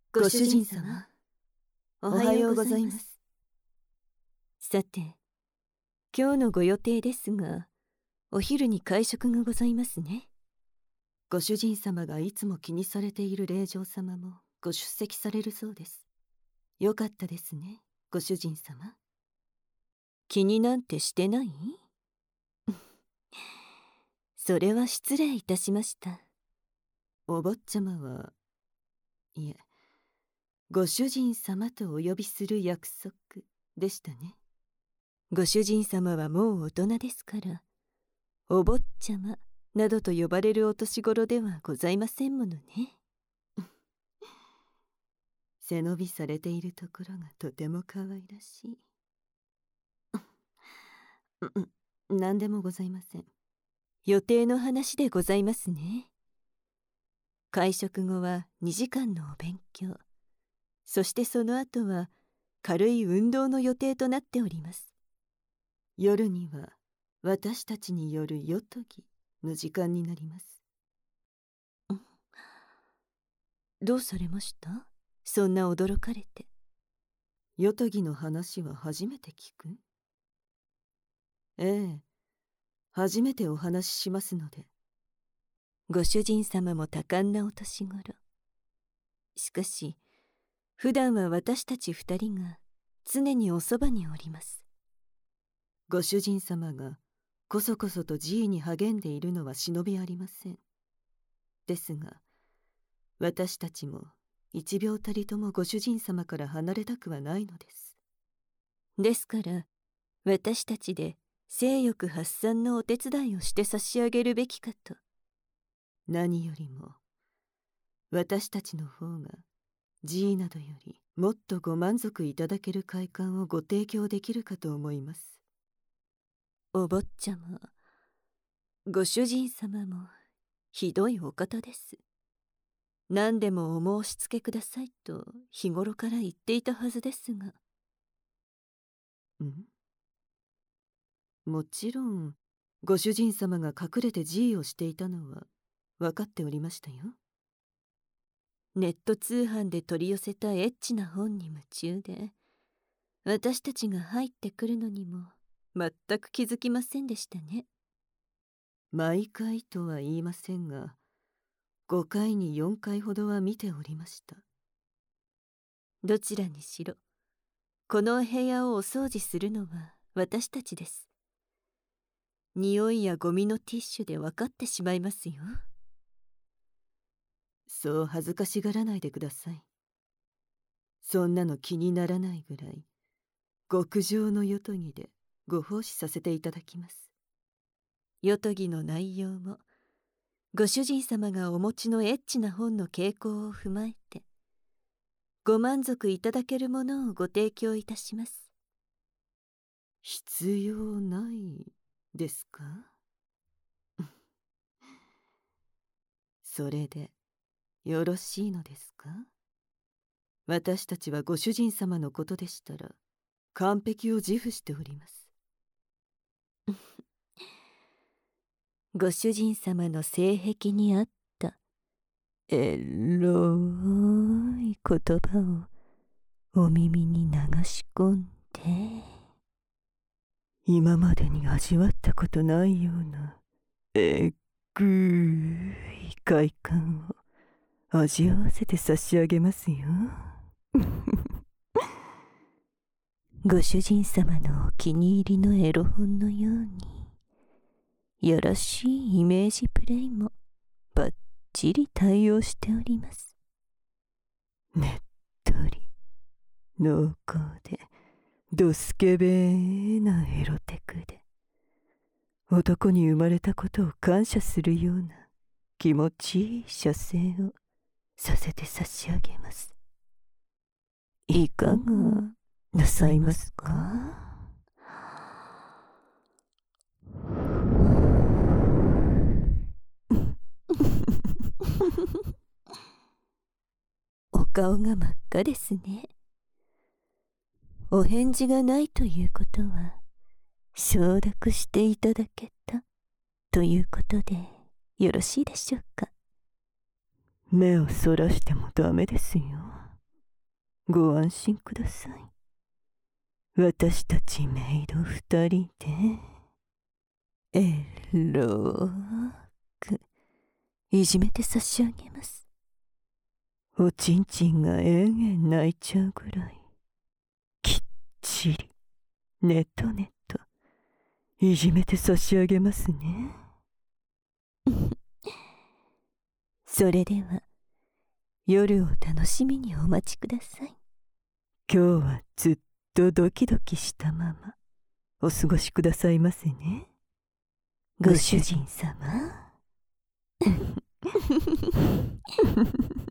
ご主人様、おはようございます。 さて、今日のご予定ですが、お昼に会食がございますね。 ご主人様がいつも気にされている令嬢様もご出席されるそうです。よかったですね、ご主人様。 気になんてしてない？それは失礼いたしました。 お坊ちゃまは、いえ、ご主人様とお呼びする約束でしたね。 ご主人様はもう大人ですから、お坊ちゃまなどと呼ばれるお年頃ではございませんものね。 背伸びされているところがとても可愛らしい。何でもございません。 予定の話でございますね。会食後は2時間のお勉強、そしてその後は軽い運動の予定となっております。 夜には私たちによる夜とぎの時間になります。 どうされました？そんな驚かれて。 夜とぎの話は初めて聞く？ええ、初めてお話ししますので。 ご主人様も多感なお年頃。しかし、普段は私たち二人が常におそばにおります。 ご主人様がこそこそと自慰に励んでいるのは忍びありません。ですが、私たちも一秒たりともご主人様から離れたくはないのです。 ですから、私たちで性欲発散のお手伝いをして差し上げるべきかと。 何よりも、私たちの方が自慰などよりもっとご満足いただける快感をご提供できるかと思います。 お坊ちゃま、ご主人様もひどいお方です。何でもお申し付けくださいと日頃から言っていたはずですが。 もちろん、ご主人様が隠れて自慰をしていたのは分かっておりましたよ。 ネット通販で取り寄せたエッチな本に夢中で、私たちが入ってくるのにも全く気づきませんでしたね。 毎回とは言いませんが、5回に4回ほどは見ておりました。 どちらにしろ、この部屋をお掃除するのは私たちです。匂いやゴミのティッシュで分かってしまいますよ。 そう恥ずかしがらないでください。そんなの気にならないぐらい、極上の夜とぎでご奉仕させていただきます。 夜とぎの内容も、ご主人様がお持ちのエッチな本の傾向を踏まえて、ご満足いただけるものをご提供いたします。 必要ないですか？それでよろしいのですか？私たちはご主人様のことでしたら完璧を自負しております。 ご主人様の性癖に合ったエロい言葉をお耳に流し込んで、 今までに味わったことないようなえぐい快感を味わわせて差し上げますよ。 ご主人様のお気に入りのエロ本のように、よろしいイメージプレイもバッチリ対応しております。 ねっとり濃厚でドスケベーなエロテクで、男に生まれたことを感謝するような気持ちいい射精をさせて差し上げます。いかがなさいますか？ お顔が真っ赤ですね。お返事がないということは、承諾していただけたということでよろしいでしょうか。 目をそらしてもダメですよ。 ご安心ください。私たちメイド2人でエローくいじめて差し上げます。おちんちんが延々泣いちゃうぐらいきっちりネトネトいじめて差し上げますね。 それでは夜を楽しみにお待ちください。 今日はずっとドキドキしたままお過ごしくださいませね、ご主人様。